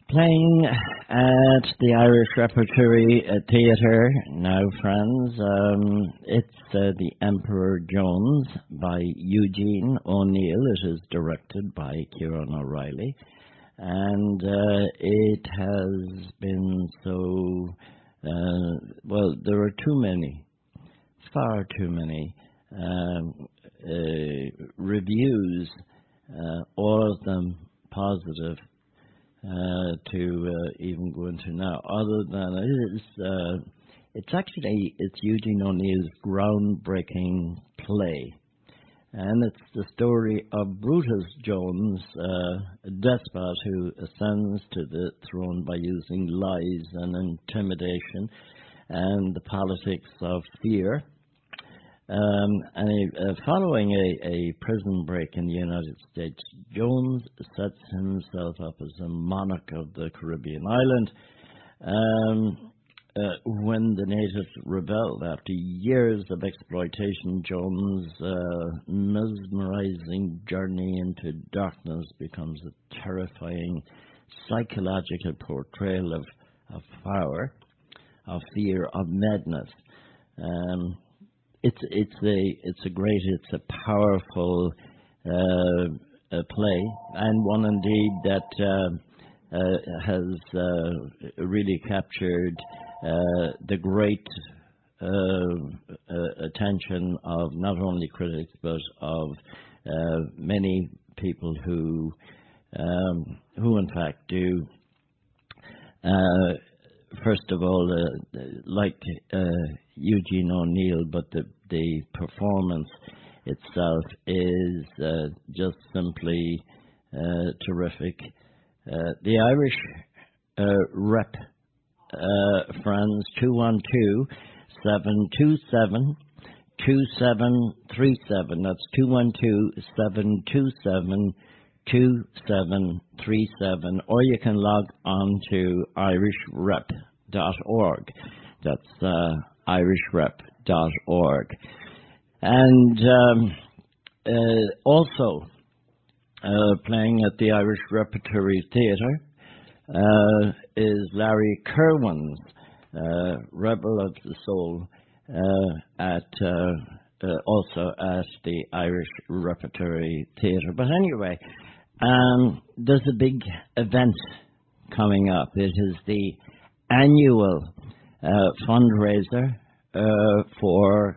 Playing at the Irish Repertory Theatre now, friends. It's The Emperor Jones by Eugene O'Neill. It is directed by Kieran O'Reilly. And it has been so... there are too many, far too many reviews, all of them positive, to even go into now. Other than it's Eugene O'Neill's groundbreaking play, and it's the story of Brutus Jones, a despot who ascends to the throne by using lies and intimidation and the politics of fear. Following a prison break in the United States, Jones sets himself up as a monarch of the Caribbean island. When the natives rebelled after years of exploitation, Jones' mesmerizing journey into darkness becomes a terrifying psychological portrayal of power, of fear, of madness. It's a powerful play, and one indeed that has really captured the great attention of not only critics but of many people who in fact do. First of all, like Eugene O'Neill, but the performance itself is just simply terrific. The Irish rep, friends, 212-727-2737. That's 212-727-2737, or you can log on to irishrep.org. That's irishrep.org. And also playing at the Irish Repertory Theatre is Larry Kirwan's Rebel of the Soul, also at the Irish Repertory Theatre. But anyway, there's a big event coming up. It is the annual fundraiser for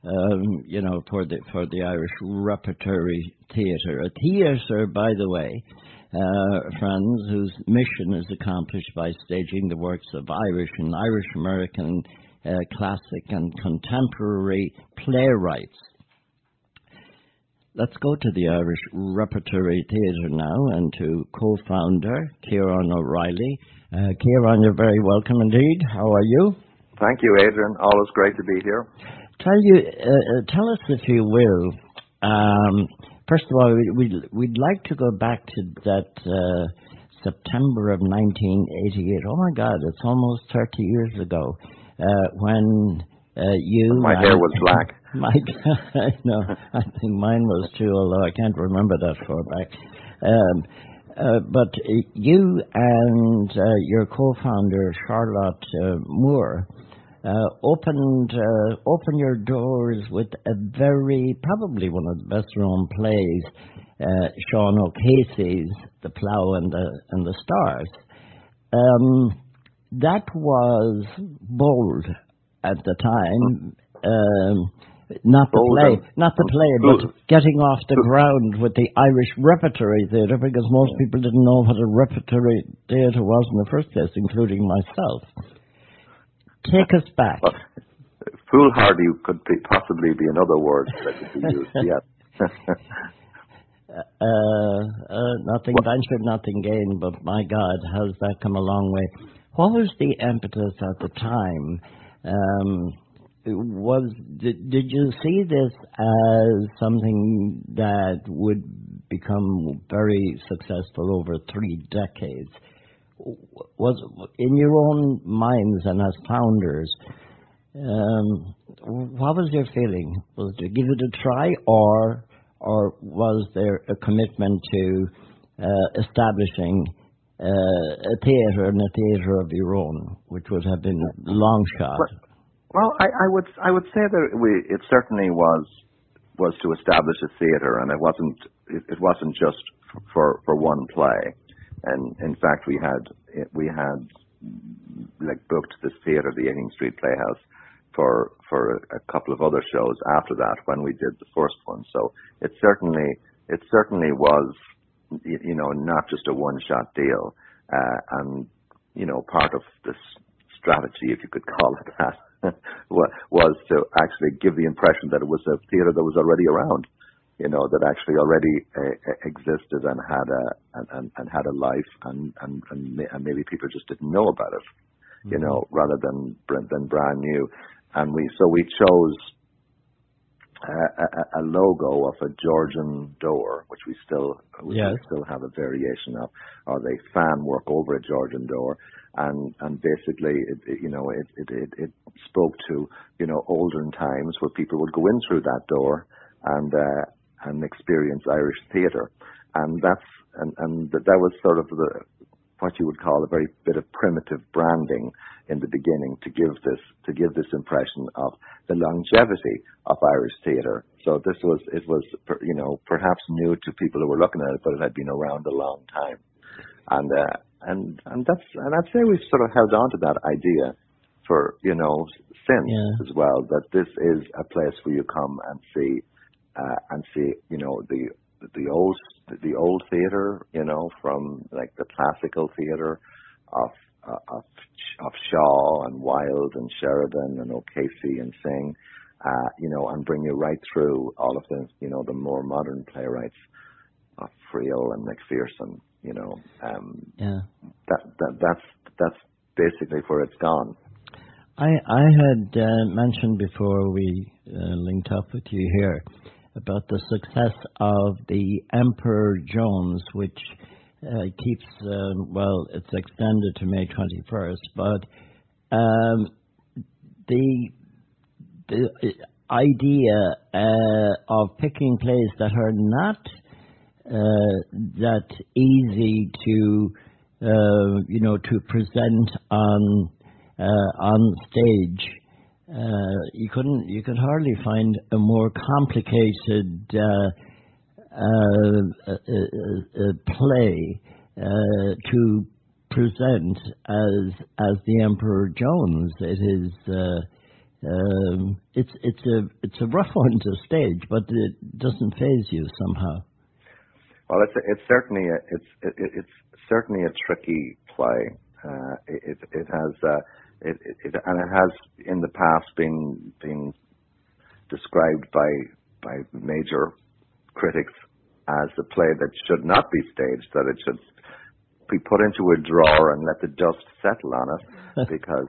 the Irish Repertory Theatre. A theatre, by the way, friends, whose mission is accomplished by staging the works of Irish and Irish American classic and contemporary playwrights. Let's go to the Irish Repertory Theatre now and to co-founder Kieran O'Reilly. Kieran, you're very welcome indeed. How are you? Thank you, Adrian. Always great to be here. Tell us, if you will. First of all, we'd like to go back to that September of 1988. Oh my God, it's almost 30 years ago when you. My hair was black. No, I think mine was too, although I can't remember that far back. But you and your co-founder Charlotte Moore open your doors with a probably one of the best known plays, Sean O'Casey's The Plough and the Stars. That was bold at the time. Not the play, but getting off the ground with the Irish Repertory Theatre, because most people didn't know what a repertory theatre was in the first place, including myself. Take us back. Well, foolhardy could possibly be another word that could be used, yes. Nothing ventured, nothing gained, but my God, has that come a long way. What was the impetus at the time? Did you see this as something that would become very successful over 3 decades? Was in your own minds and as founders, what was your feeling? Was to give it a try, or was there a commitment to establishing a theatre and a theatre of your own, which would have been long shot. Well, I would say that it certainly was to establish a theatre, and it wasn't just for one play. And in fact, we had like booked this theatre, the 18th Street Playhouse, for a couple of other shows after that when we did the first one. So it certainly was, you know, not just a one-shot deal, and you know, part of this strategy, if you could call it that, was to actually give the impression that it was a theatre that was already around, you know, that actually already existed and had a life, and maybe people just didn't know about it, you know, rather than brand new. And we chose a logo of a Georgian door, which we still have a variation of, or the fan work over a Georgian door, and basically it spoke to, you know, olden times where people would go in through that door and experience Irish theatre, and that was sort of what you would call a very bit of primitive branding in the beginning to give this impression of the longevity of Irish theatre. So it was you know, perhaps new to people who were looking at it, but it had been around a long time, and I'd say we've sort of held on to that idea for, you know, since as well, that this is a place where you come and see you know, the old theatre, you know, from like the classical theatre of Shaw and Wilde and Sheridan and O'Casey and Synge, you know, and bring you right through all of the, you know, the more modern playwrights of Friel and Macpherson, you know. That's basically where it's gone. I had mentioned before we linked up with you here about the success of the Emperor Jones, which keeps, it's extended to May 21st, but the idea of picking plays that are not that easy to, you know, to present on stage, you could hardly find a more complicated play to present as the Emperor Jones. It is it's a rough one to stage, but it doesn't faze you somehow. Well, it's certainly a tricky play. It has in the past been described by major critics as a play that should not be staged, that it should be put into a drawer and let the dust settle on it, because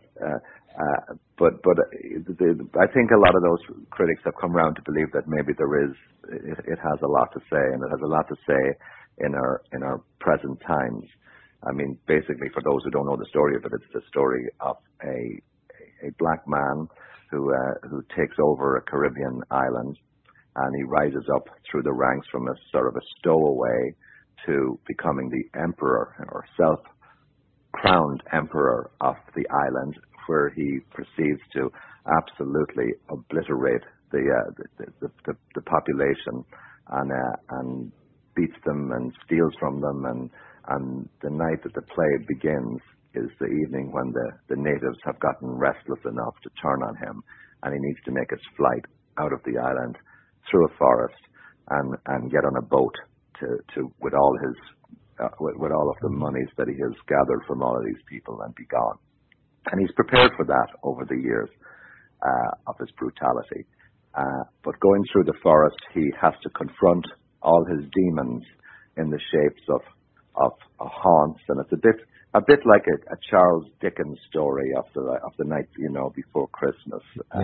but I think a lot of those critics have come around to believe that maybe it has a lot to say, and it has a lot to say in our present times. I mean, basically, for those who don't know the story of it, it's the story of a black man who takes over a Caribbean island, and he rises up through the ranks from a sort of a stowaway to becoming the emperor, or self-crowned emperor of the island, where he proceeds to absolutely obliterate the population and beats them and steals from them, and the night that the play begins is the evening when the natives have gotten restless enough to turn on him, and he needs to make his flight out of the island through a forest and get on a boat to with all of the monies that he has gathered from all of these people and be gone. And he's prepared for that over the years of his brutality. But going through the forest, he has to confront all his demons in the shapes of haunts, and it's a bit like a Charles Dickens story of the night, you know, before Christmas,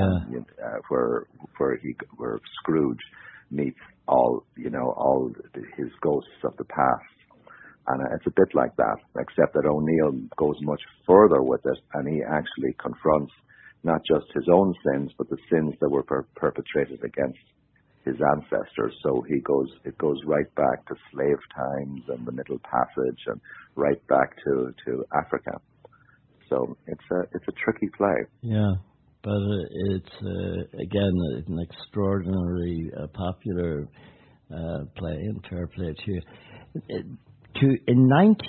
where Scrooge meets all his ghosts of the past. And it's a bit like that, except that O'Neill goes much further with it, and he actually confronts not just his own sins, but the sins that were perpetrated against his ancestors. So it goes right back to slave times and the Middle Passage, and right back to Africa. So it's a tricky play. Yeah, but it's again an extraordinarily popular play, and fair play to you. In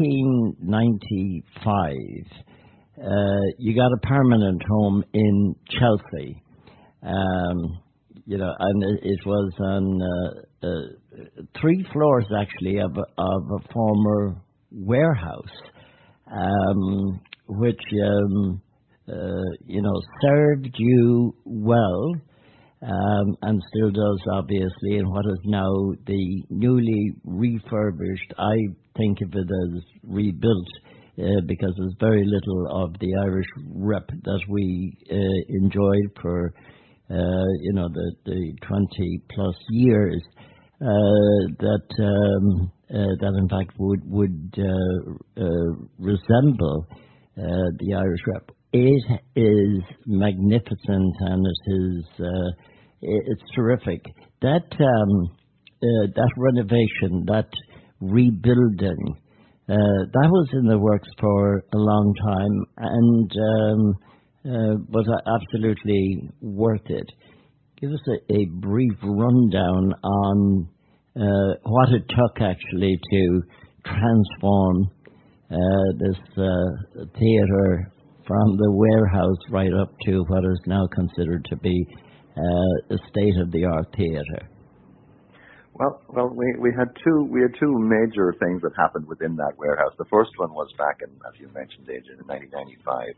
1995, you got a permanent home in Chelsea. And it was on 3 floors actually of a former warehouse, which served you well, and still does, obviously, in what is now the newly refurbished. I think of it as rebuilt because there's very little of the Irish rep that we enjoyed for the 20 plus years that in fact would resemble the Irish rep. It is magnificent, and it's terrific. That renovation, that rebuilding, that was in the works for a long time, and was absolutely worth it. Give us a brief rundown on what it took actually to transform this theatre from the warehouse right up to what is now considered to be a state-of-the-art theatre. Well, we had two major things that happened within that warehouse. The first one was back in, as you mentioned, Adrian, in 1995,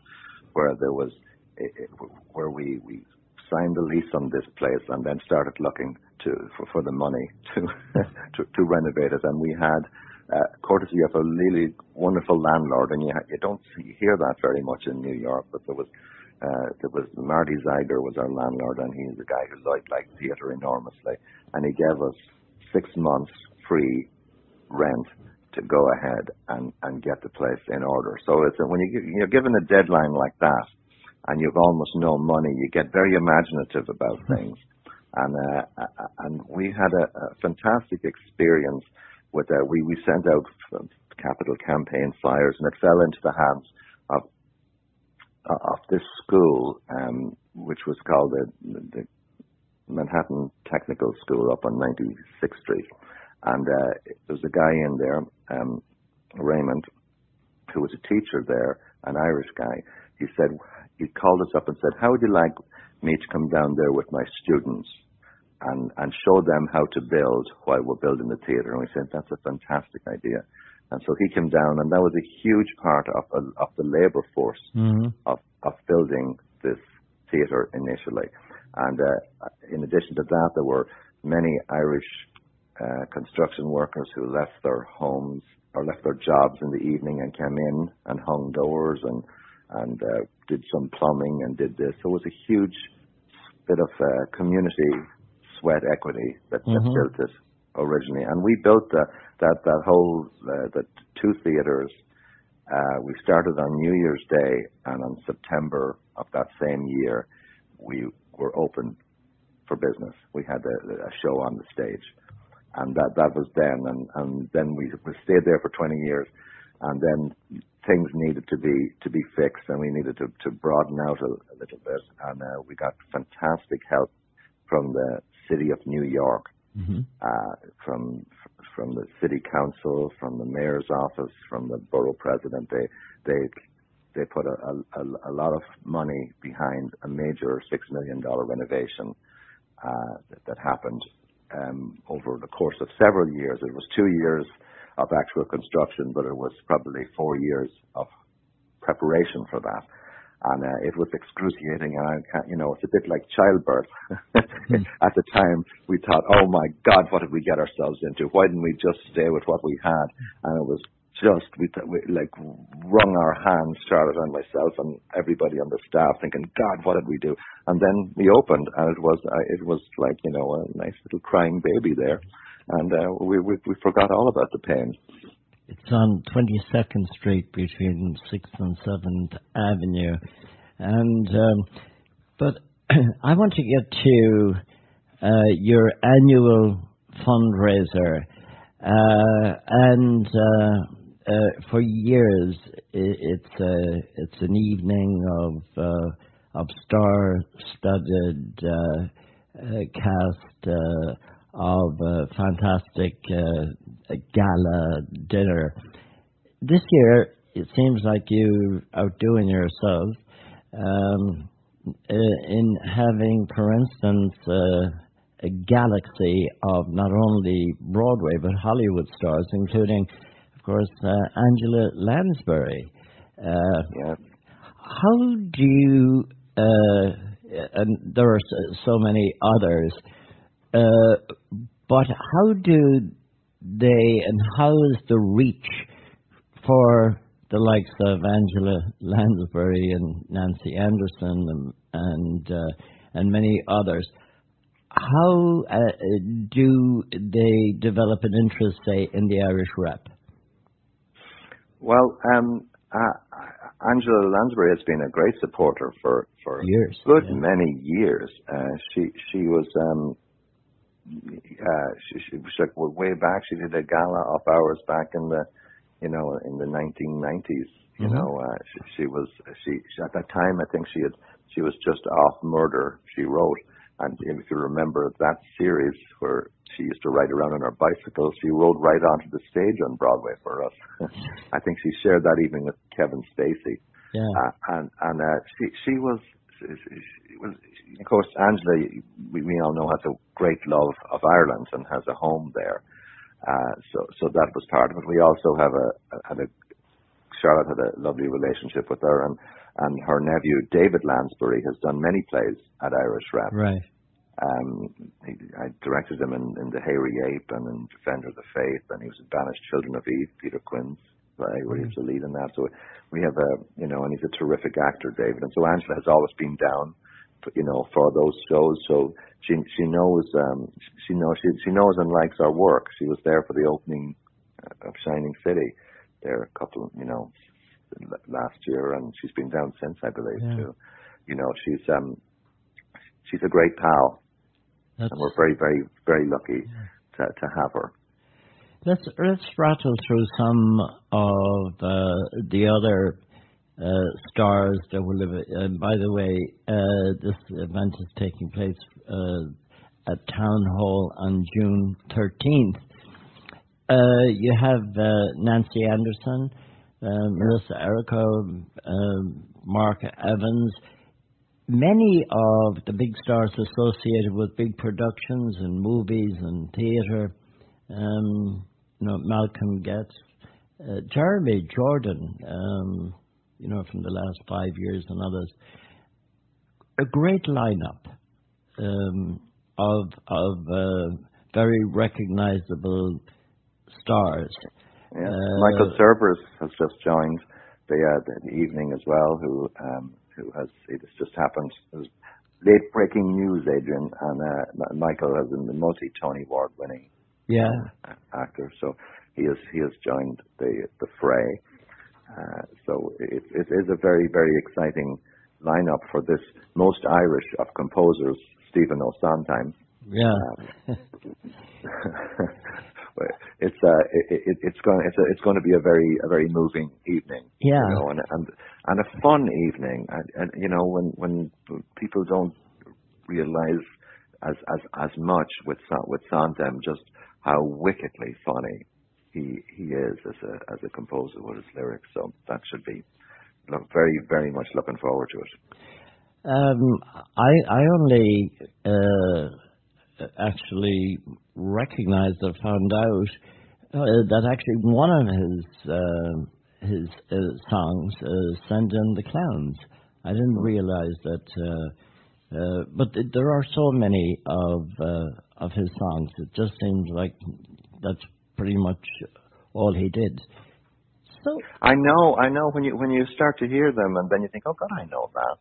where we signed the lease on this place and then started looking for the money to renovate it. And we had courtesy of a really wonderful landlord, and you don't hear that very much in New York, but there was Marty Zeiger was our landlord, and he's a guy who liked theatre enormously, and he gave us 6 months free rent to go ahead and get the place in order. So it's when you're given a deadline like that, and you've almost no money, you get very imaginative about things. And we had a fantastic experience with we sent out capital campaign flyers, and it fell into the hands of this school, which was called the Manhattan Technical School up on 96th Street. And there was a guy in there, Raymond, who was a teacher there, an Irish guy. He called us up and said, "How would you like me to come down there with my students and show them how to build while we're building the theatre?" And we said, "That's a fantastic idea." And so he came down, and that was a huge part of the labour force of building this theatre initially. And in addition to that, there were many Irish construction workers who left their homes or left their jobs in the evening and came in and hung doors and did some plumbing and did this. So it was a huge bit of community sweat equity that built it originally. And we built that whole the 2 theatres. We started on New Year's Day, and on September of that same year, we were open for business. We had a show on the stage, and that was then. And then we stayed there for 20 years, and then things needed to be fixed, and we needed to broaden out a little bit. And we got fantastic help from the City of New York, from the City Council, from the Mayor's office, from the Borough President. They put a lot of money behind a major $6 million renovation that happened over the course of several years. It was 2 years of actual construction, but it was probably 4 years of preparation for that. And it was excruciating, and it's a bit like childbirth. At the time, we thought, "Oh my God, what did we get ourselves into? Why didn't we just stay with what we had?" And it was just we wrung our hands, Charlotte and myself, and everybody on the staff, thinking, "God, what did we do?" And then we opened, and it was like a nice little crying baby there, and we forgot all about the pain. It's on 22nd Street between 6th and 7th Avenue. And but I want to get to your annual fundraiser, and for years it's an evening of star-studded cast of fantastic gala dinner. This year, it seems like you're outdoing yourselves in having, for instance, a galaxy of not only Broadway but Hollywood stars, including, of course, Angela Lansbury. Yeah. How do you, and there are so many others, but how do they, and how is the reach for the likes of Angela Lansbury and Nancy Anderson and many others? How do they develop an interest, say, in the Irish rep? Well, Angela Lansbury has been a great supporter for years, many years. She was like way back. She did a gala of ours back in the in the 1990s. You know, she was at that time, I think she was just off Murder, She Wrote. And if you remember that series where she used to ride around on her bicycle, she rode right onto the stage on Broadway for us. I think she shared that evening with Kevin Spacey. Yeah. She was, of course, Angela, we all know, has a great love of Ireland and has a home there. So that was part of it. We also have Charlotte had a lovely relationship with her, and her nephew David Lansbury has done many plays at Irish Rep. Right. I directed him in The Hairy Ape and in Defender of the Faith, and he was in Banished Children of Eve, Peter Quinn's play, where he was the lead in that. So we have and he's a terrific actor, David. And so Angela has always been down, for those shows. So she knows and likes our work. She was there for the opening of Shining City there a couple, last year, and she's been down since, I believe, too. She's a great pal, and we're very, very, very lucky to have her. Let's rattle through some of the other stars that will live. And by the way, this event is taking place at Town Hall on June 13th. You have Nancy Anderson, Melissa Errico, Mark Evans, many of the big stars associated with big productions and movies and theatre. Malcolm Getz, Jeremy Jordan, from the last 5 years and others. A great lineup of very recognizable stars. Yeah. Michael Cervers has just joined the evening as well, who has, it's just happened. It was late breaking news, Adrian, and Michael has been the multi-Tony Award winning actor, so he has joined the fray. So it is a very, very exciting lineup for this most Irish of composers, Stephen O'Sondheim. Yeah. It's going to be a very moving evening. Yeah. And a fun evening. And when people don't realize as much with Sondheim just how wickedly funny he is as a composer with his lyrics. So that should be very, very much looking forward to it. I only actually recognized or found out that actually one of his songs, "Send in the Clowns." I didn't realize that, but there are so many of his songs. It just seems like that's pretty much all he did. So I know. When you start to hear them, and then you think, "Oh God, I know that,"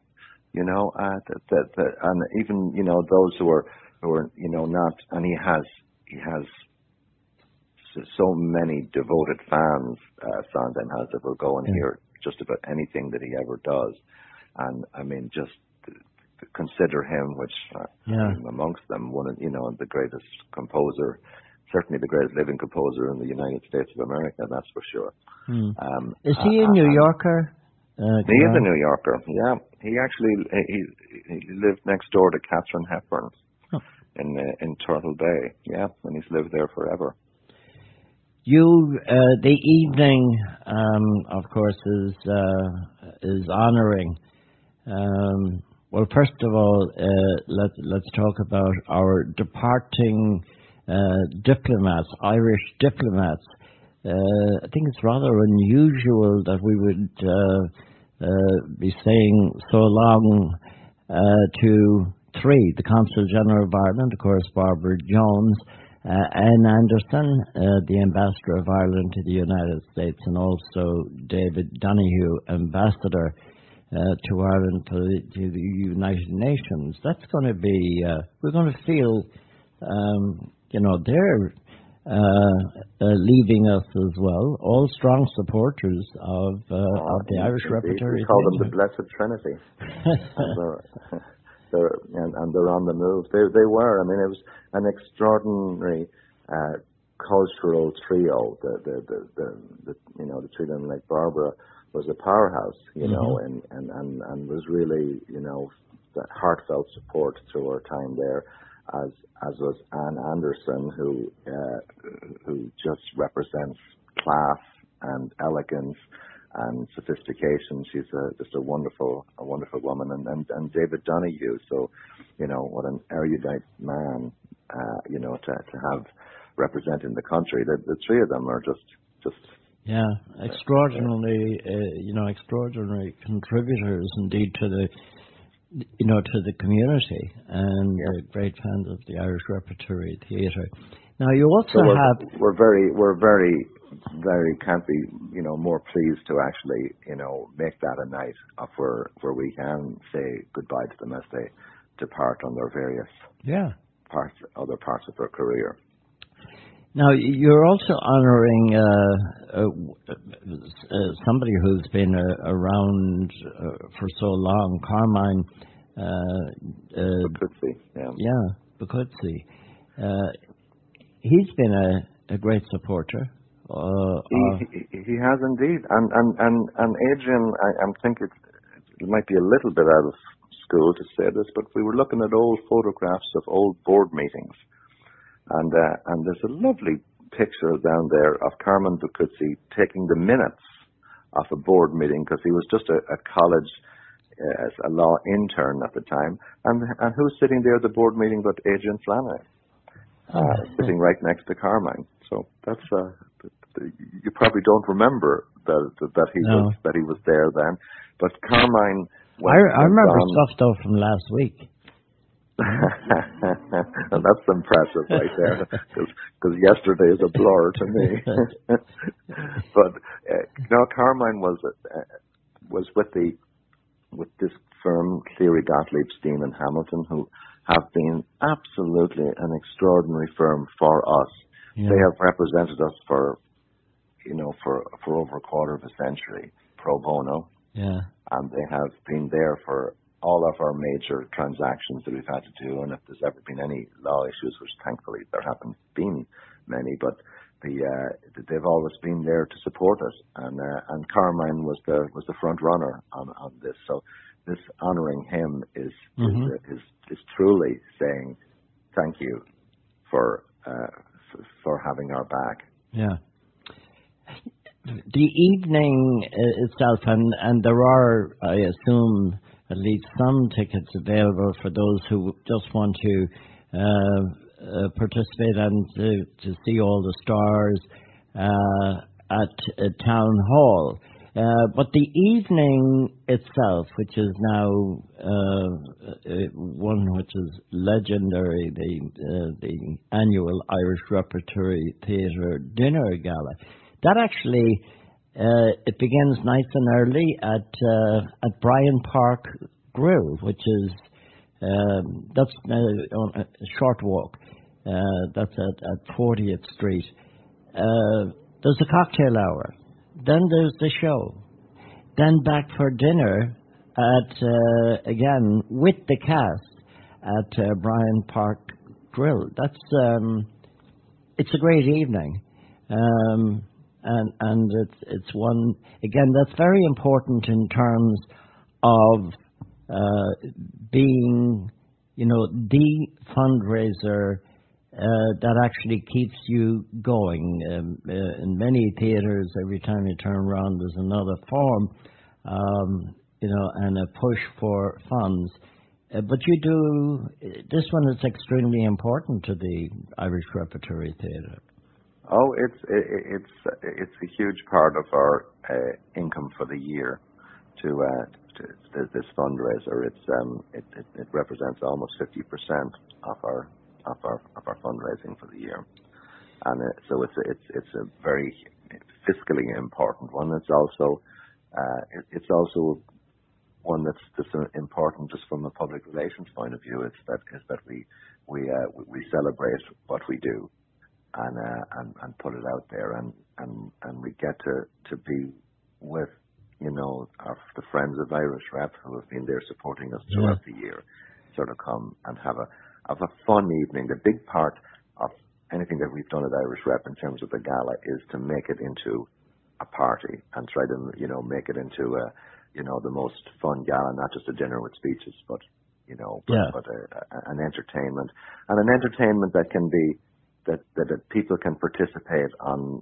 and even those who are not, and he has so many devoted fans. Sondheim has, that will go and hear just about anything that he ever does, and I mean, just consider him, which amongst them, one of the greatest composer, certainly the greatest living composer in the United States of America. That's for sure. Is he a New Yorker? He is a New Yorker. Yeah, he actually he lived next door to Katharine Hepburn in Turtle Bay. Yeah, and he's lived there forever. The evening, of course, is honouring. Well, first of all, let's talk about our departing diplomats, Irish diplomats. I think it's rather unusual that we would be saying so long to three: the Consul General of Ireland, of course, Barbara Jones, Anne Anderson, the Ambassador of Ireland to the United States, and also David Donoghue, Ambassador to Ireland to the United Nations. That's going to be, we're going to feel, they're leaving us as well. All strong supporters of the Irish Repertory. We call them the Blessed Trinity. and they're on the move. They were. I mean, it was an extraordinary cultural trio. The trio like Barbara was a powerhouse, and was really, that heartfelt support through her time there, as was Anne Anderson, who just represents class and elegance and sophistication. She's just a wonderful woman, and David Donoghue. So, what an erudite man, to have representing the country. The three of them are just. Yeah, extraordinary contributors indeed to the community, and great fans of the Irish Repertory Theatre. Now you also we're very can't be more pleased to actually make that a night of where we can say goodbye to them as they depart on their various other parts of their career. Now, you're also honouring somebody who's been around for so long, Carmine Boccuzzi. Boccuzzi. He's been a great supporter. He has indeed, and Adrian, I think it might be a little bit out of school to say this, but we were looking at old photographs of old board meetings. And there's a lovely picture down there of Carmine Boccuzzi taking the minutes of a board meeting, because he was just a college, a law intern at the time. And who's sitting there at the board meeting but Adrian Flanagan, sitting right next to Carmine. So that's you probably don't remember that he was there then, but Carmine. I remember stuff though from last week. And that's impressive right there, because yesterday is a blur to me. But Carmine was with this firm, Cleary Gottlieb Steen and Hamilton, who have been absolutely an extraordinary firm for us. Yeah. They have represented us for over a quarter of a century pro bono. Yeah. And they have been there for all of our major transactions that we've had to do, and if there's ever been any law issues, which thankfully there haven't been many, but they've always been there to support us, and Carmine was the front runner on this. So this honouring him is truly saying thank you for having our back. Yeah. The evening itself, and there are, I assume, at least some tickets available for those who just want to participate and to see all the stars at Town Hall. But the evening itself, which is now one which is legendary, the annual Irish Repertory Theatre Dinner Gala, that actually it begins nice and early at Bryan Park Grill, which is that's on a short walk. That's at 40th Street. There's a cocktail hour. Then there's the show. Then back for dinner at again with the cast at Bryan Park Grill. It's a great evening, and it's one again that's very important in terms of being, the fundraiser that actually keeps you going. In many theatres, every time you turn around, there's another form, and a push for funds. But you do, this one is extremely important to the Irish Repertory Theatre. Oh, it's a huge part of our income for the year. To this fundraiser, it represents almost 50% of our fundraising for the year, and so it's a very fiscally important one. It's also one that's just important just from a public relations point of view. Is that we celebrate what we do and put it out there, and we get to be with the friends of Irish Rep who have been there supporting us throughout the year, sort of come and have a fun evening. The big part of anything that we've done at Irish Rep in terms of the gala is to make it into a party and try to make it into the most fun gala, not just a dinner with speeches, but an entertainment, and an entertainment that can be that people can participate on.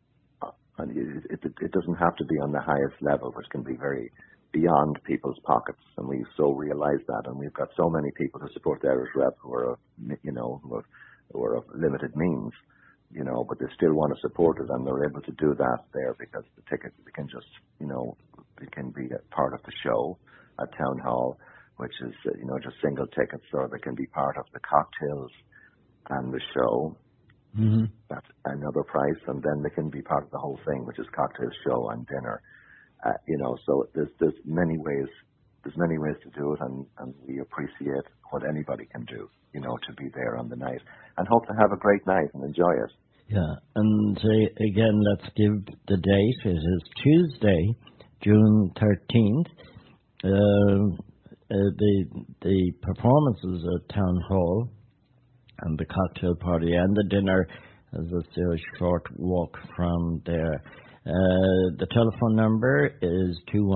It doesn't have to be on the highest level, which can be very beyond people's pockets, and we so realize that. And we've got so many people who support the Irish Rep who are of limited means, but they still want to support it, and they're able to do that there because the tickets can just, it can be a part of the show at Town Hall, which is just single tickets, or they can be part of the cocktails and the show. Mm-hmm. That's another price, and then they can be part of the whole thing, which is cocktail, show, and dinner. So there's many ways. There's many ways to do it, and we appreciate what anybody can do, to be there on the night, and hope to have a great night and enjoy it. Yeah, and again, let's give the date. It is Tuesday, June 13th. The performances at Town Hall, and the cocktail party and the dinner, as I say, a short walk from there. The telephone number is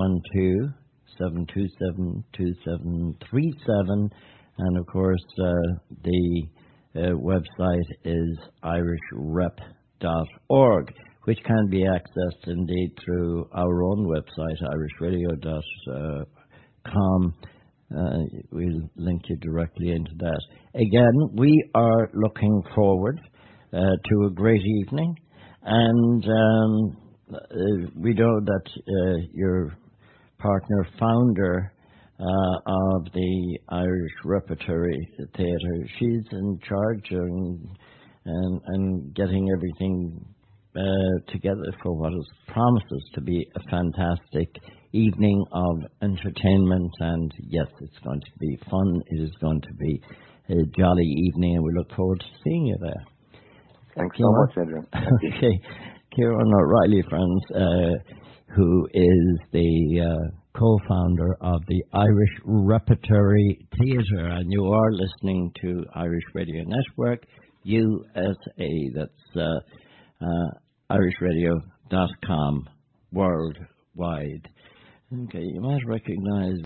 212-727-2737, and of course the website is irishrep.org, which can be accessed indeed through our own website, irishradio.com. We'll link you directly into that. Again, we are looking forward to a great evening, and we know that your partner, founder of the Irish Repertory Theatre, she's in charge and getting everything together for what is promises to be a fantastic evening of entertainment. And yes, it's going to be fun. It is going to be a jolly evening, and we look forward to seeing you there. Thanks so much, Adrian. Okay, Kieran O'Reilly, friends, who is the co-founder of the Irish Repertory Theatre, and you are listening to Irish Radio Network USA. That's irishradio.com worldwide. Okay, you might recognize